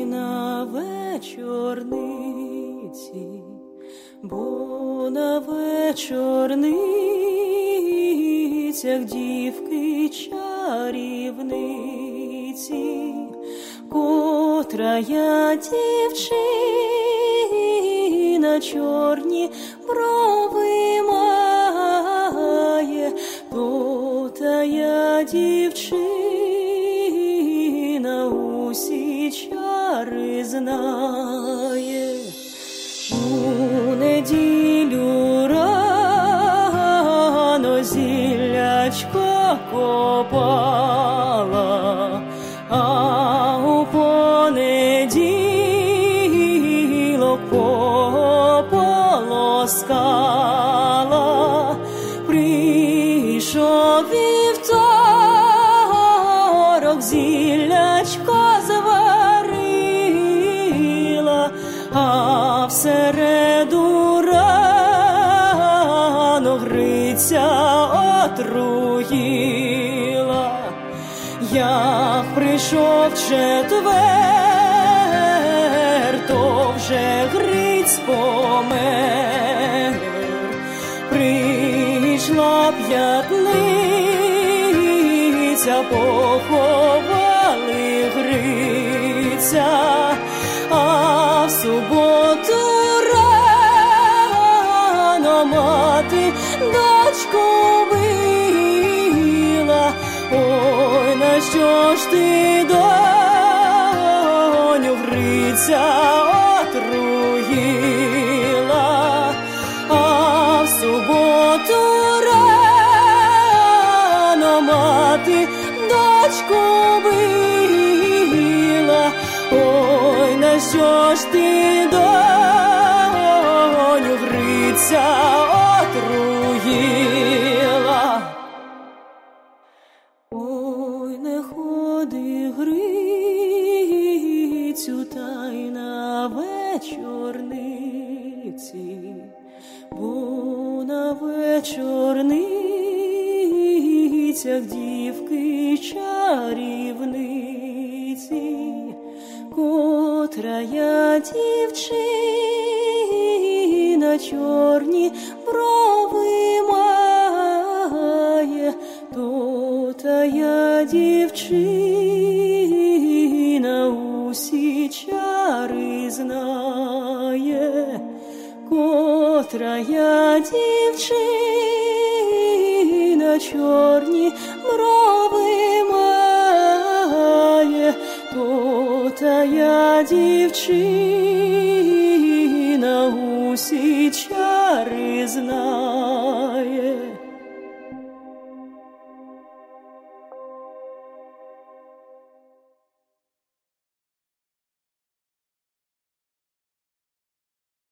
тайна вечорниці, бо на вечорницях дівки чарівниці, котрая дівчина чорні брови має, то тая дівчина усі чари знає. У неділю рано зіллячко копала, а у понеділок пополоскала. Прийшов вівторок, зіллячко зварила, а в середу рано Гриця отруїла. Як прийшов четвер, то вже Гриць помер. Прийшла п'ятниця, поховали Гриця, а в суботу рано мати дочку била. Ой, на що ж ти, доню, Гриця отруїла? А в суботу рано мати дочку била. Ой, на що ж ти, доню, Гриця отруїла? Ой, не ходи, Грицю, тайна вечорниці, бо на вечорницях дівки чарівниці, котрая дівчина чорні брови має, то тая дівчина усі чари знає, котрая дівчина чорні брови має, то тая дівчина усі чари знає.